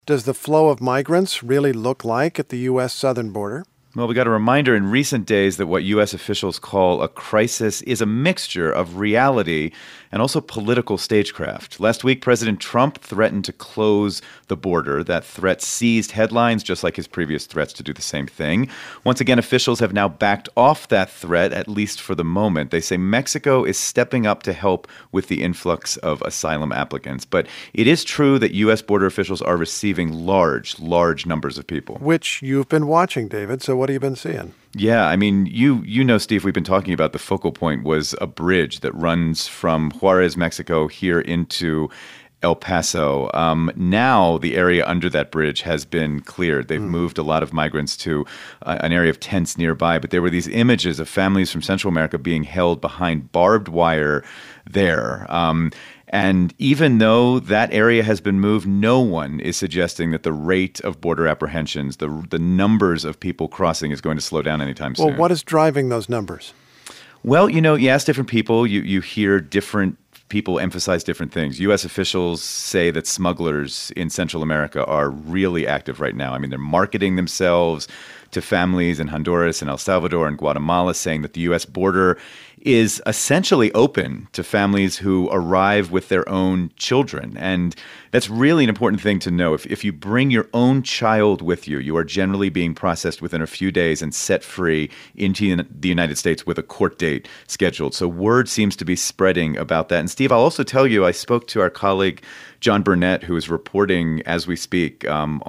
does the flow of migrants really look like at the U.S. southern border? Well, we got a reminder in recent days that what U.S. officials call a crisis is a mixture of reality and also political stagecraft. Last week, President Trump threatened to close the border. That threat seized headlines, just like his previous threats to do the same thing. Once again, officials have now backed off that threat, at least for the moment. They say Mexico is stepping up to help with the influx of asylum applicants. But it is true that U.S. border officials are receiving large numbers of people. Which you've been watching, David. So what have you been seeing? Yeah, I mean, you know, Steve, we've been talking about the focal point was a bridge that runs from Juarez, Mexico, here into El Paso. Now the area under that bridge has been cleared. They've moved a lot of migrants to an area of tents nearby. But there were these images of families from Central America being held behind barbed wire there. And even though that area has been moved, no one is suggesting that the rate of border apprehensions, the numbers of people crossing is going to slow down anytime soon. Well, what is driving those numbers? Well, you know, you ask different people, you hear different people emphasize different things. U.S. officials say that smugglers in Central America are really active right now. I mean, they're marketing themselves to families in Honduras and El Salvador and Guatemala, saying that the U.S. border is essentially open to families who arrive with their own children. And that's really an important thing to know. If you bring your own child with you, you are generally being processed within a few days and set free into the United States with a court date scheduled. So word seems to be spreading about that. And Steve, I'll also tell you, I spoke to our colleague John Burnett, who is reporting as we speak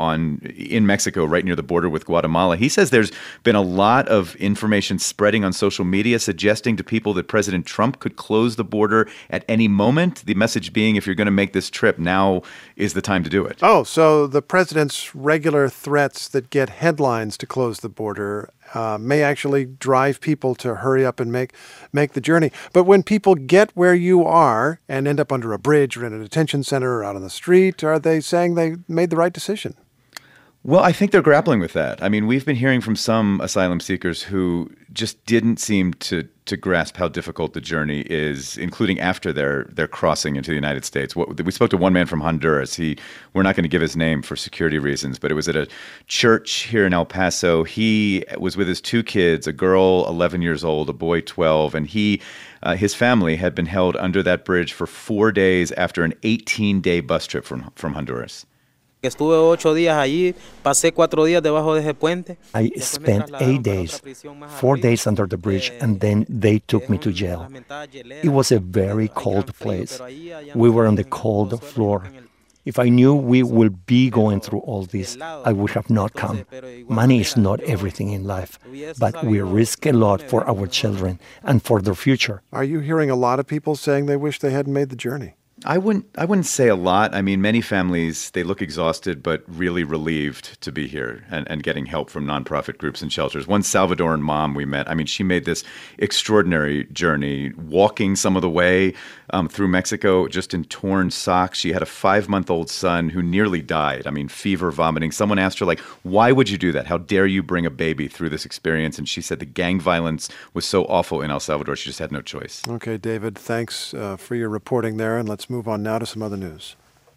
in Mexico, right near the border with Guatemala. He says there's been a lot of information spreading on social media suggesting to people that President Trump could close the border at any moment. The message being, if you're going to make this trip, now is the time to do it. Oh, so the president's regular threats that get headlines to close the border may actually drive people to hurry up and make the journey. But when people get where you are and end up under a bridge or in a detention center or out on the street, are they saying they made the right decision? Well, I think they're grappling with that. I mean, we've been hearing from some asylum seekers who just didn't seem to grasp how difficult the journey is, including after their crossing into the United States. We spoke to one man from Honduras. We're not going to give his name for security reasons, but it was at a church here in El Paso. He was with his two kids, a girl 11 years old, a boy 12, and his family had been held under that bridge for 4 days after an 18-day bus trip from Honduras. I spent 8 days, 4 days under the bridge, and then they took me to jail. It was a very cold place. We were on the cold floor. If I knew we would be going through all this, I would have not come. Money is not everything in life, but we risk a lot for our children and for their future. Are you hearing a lot of people saying they wish they hadn't made the journey? I wouldn't say a lot. I mean, many families, they look exhausted but really relieved to be here and getting help from nonprofit groups and shelters. One Salvadoran mom we met, I mean, she made this extraordinary journey, walking some of the way through Mexico just in torn socks. She had a 5-month-old son who nearly died. I mean, fever, vomiting. Someone asked her, like, why would you do that? How dare you bring a baby through this experience? And she said the gang violence was so awful in El Salvador, she just had no choice. Okay, David, thanks for your reporting there, and let's move on now to some other news.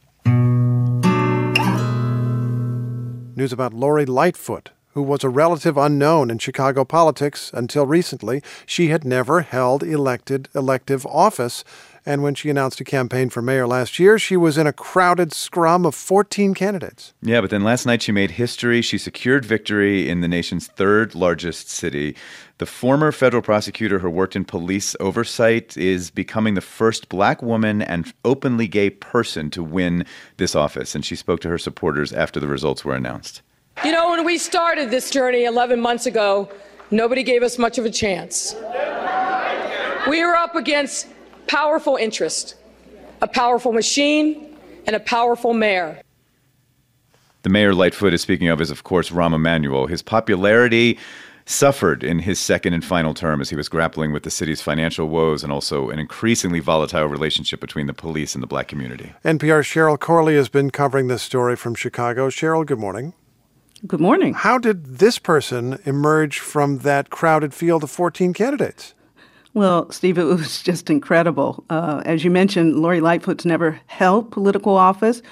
News about Lori Lightfoot, who was a relative unknown in Chicago politics until recently. She had never held elective office. And when she announced a campaign for mayor last year, she was in a crowded scrum of 14 candidates. Yeah, but then last night she made history. She secured victory in the nation's third largest city. The former federal prosecutor who worked in police oversight is becoming the first black woman and openly gay person to win this office. And she spoke to her supporters after the results were announced. You know, when we started this journey 11 months ago, nobody gave us much of a chance. We were up against powerful interest, a powerful machine, and a powerful mayor. The mayor Lightfoot is speaking of is, of course, Rahm Emanuel. His popularity suffered in his second and final term as he was grappling with the city's financial woes and also an increasingly volatile relationship between the police and the black community. NPR's Cheryl Corley has been covering this story from Chicago. Cheryl, good morning. Good morning. How did this person emerge from that crowded field of 14 candidates? Well, Steve, it was just incredible. As you mentioned, Lori Lightfoot's never held political office.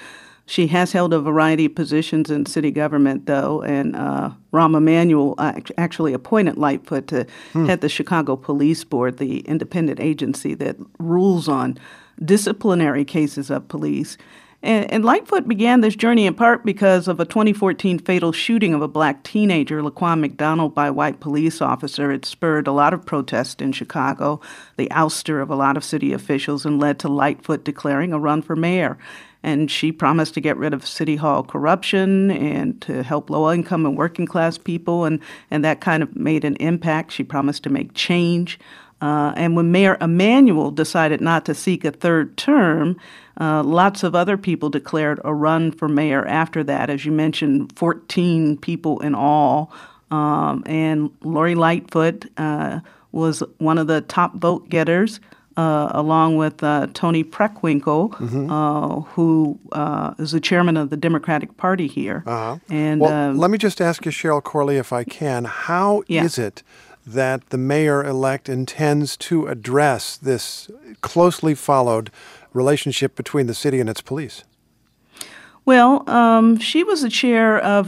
She has held a variety of positions in city government, though, and Rahm Emanuel actually appointed Lightfoot to head the Chicago Police Board, the independent agency that rules on disciplinary cases of police. And Lightfoot began this journey in part because of a 2014 fatal shooting of a black teenager, Laquan McDonald, by a white police officer. It spurred a lot of protest in Chicago, the ouster of a lot of city officials, and led to Lightfoot declaring a run for mayor. And she promised to get rid of City Hall corruption and to help low-income and working-class people, and that kind of made an impact. She promised to make change. And when Mayor Emanuel decided not to seek a third term, lots of other people declared a run for mayor after that. As you mentioned, 14 people in all. And Lori Lightfoot was one of the top vote getters, along with Tony Preckwinkle, who is the chairman of the Democratic Party here. And let me just ask you, Cheryl Corley, if I can, how is it that the mayor-elect intends to address this closely followed relationship between the city and its police? Well, she was the chair of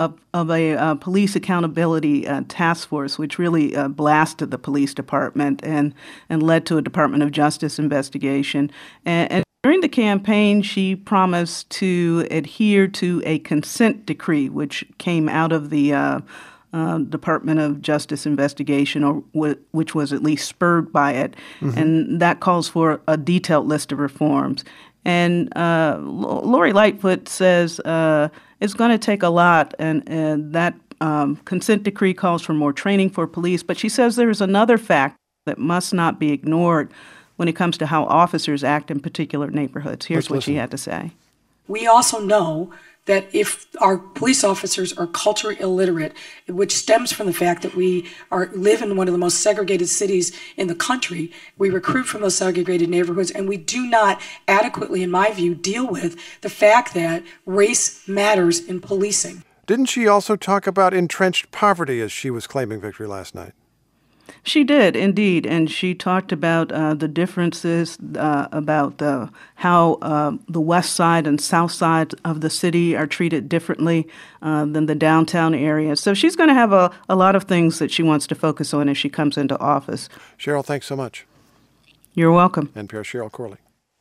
a police accountability task force, which really blasted the police department and led to a Department of Justice investigation. And during the campaign, she promised to adhere to a consent decree, which came out of the Department of Justice investigation, or which was at least spurred by it, and that calls for a detailed list of reforms. And Lori Lightfoot says it's going to take a lot, and that consent decree calls for more training for police. But she says there's another fact that must not be ignored when it comes to how officers act in particular neighborhoods. Here's what she had to say. We also know that if our police officers are culturally illiterate, which stems from the fact that we live in one of the most segregated cities in the country, we recruit from those segregated neighborhoods, and we do not adequately, in my view, deal with the fact that race matters in policing. Didn't she also talk about entrenched poverty as she was claiming victory last night? She did, indeed, and she talked about the differences about how the west side and south side of the city are treated differently than the downtown area. So she's going to have a lot of things that she wants to focus on as she comes into office. Cheryl, thanks so much. You're welcome. NPR Cheryl Corley.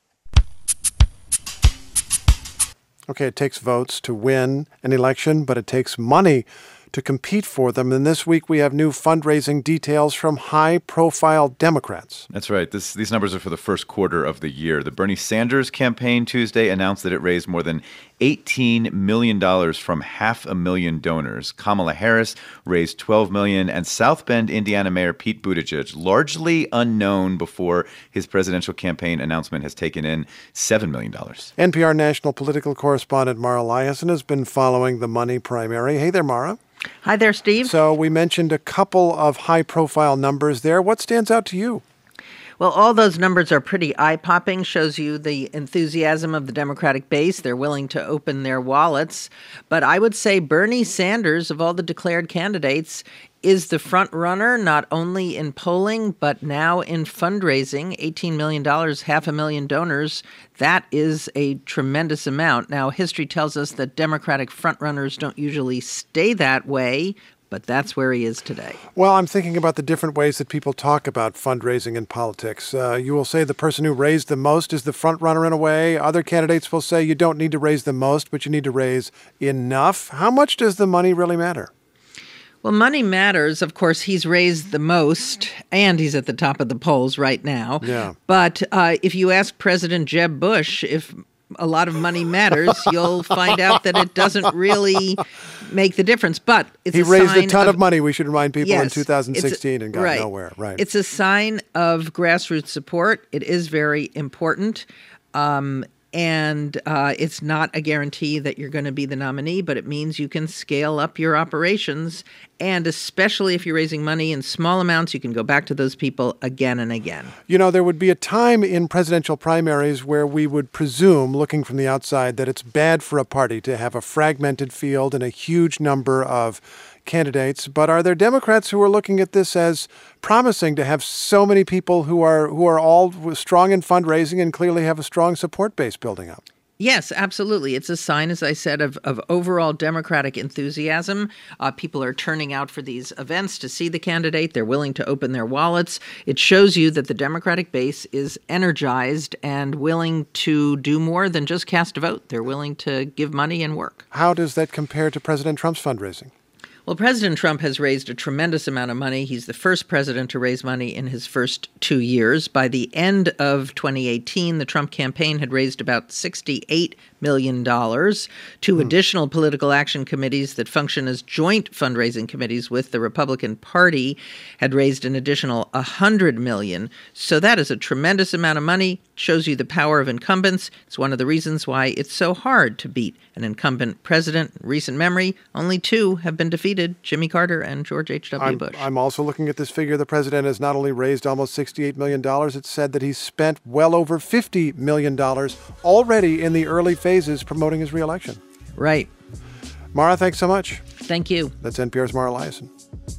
Okay, it takes votes to win an election, but it takes money to compete for them. And this week we have new fundraising details from high-profile Democrats. That's right. These numbers are for the first quarter of the year. The Bernie Sanders campaign Tuesday announced that it raised more than $18 million from 500,000 donors. Kamala Harris raised $12 million, and South Bend, Indiana Mayor Pete Buttigieg, largely unknown before his presidential campaign announcement, has taken in $7 million. NPR national political correspondent Mara Liasson has been following the money primary. Hey there, Mara. Hi there, Steve. So we mentioned a couple of high-profile numbers there. What stands out to you? Well, all those numbers are pretty eye-popping, shows you the enthusiasm of the Democratic base. They're willing to open their wallets. But I would say Bernie Sanders, of all the declared candidates, is the front runner, not only in polling, but now in fundraising. $18 million, 500,000 donors. That is a tremendous amount. Now, history tells us that Democratic frontrunners don't usually stay that way, but that's where he is today. Well, I'm thinking about the different ways that people talk about fundraising in politics. You will say the person who raised the most is the front runner in a way. Other candidates will say you don't need to raise the most, but you need to raise enough. How much does the money really matter? Well, money matters. Of course, he's raised the most, and he's at the top of the polls right now. Yeah. But if you ask President Jeb Bush if a lot of money matters, you'll find out that it doesn't really make the difference. But it's he raised a ton of money, we should remind people, in Yes, 2016 and got nowhere. Right. It's a sign of grassroots support. It is very important. And it's not a guarantee that you're going to be the nominee, but it means you can scale up your operations. And especially if you're raising money in small amounts, you can go back to those people again and again. You know, there would be a time in presidential primaries where we would presume, looking from the outside, that it's bad for a party to have a fragmented field and a huge number of candidates. But are there Democrats who are looking at this as promising to have so many people who are all strong in fundraising and clearly have a strong support base building up? Yes, absolutely. It's a sign, as I said, of overall Democratic enthusiasm. People are turning out for these events to see the candidate. They're willing to open their wallets. It shows you that the Democratic base is energized and willing to do more than just cast a vote. They're willing to give money and work. How does that compare to President Trump's fundraising? Well, President Trump has raised a tremendous amount of money. He's the first president to raise money in his first 2 years. By the end of 2018, the Trump campaign had raised about $68 million. Two additional political action committees that function as joint fundraising committees with the Republican Party had raised an additional $100 million. So that is a tremendous amount of money. Shows you the power of incumbents. It's one of the reasons why it's so hard to beat an incumbent president. In recent memory, only two have been defeated, Jimmy Carter and George H.W. Bush. I'm also looking at this figure. The president has not only raised almost $68 million, it's said that he's spent well over $50 million already in the early phases promoting his reelection. Right. Mara, thanks so much. Thank you. That's NPR's Mara Liasson.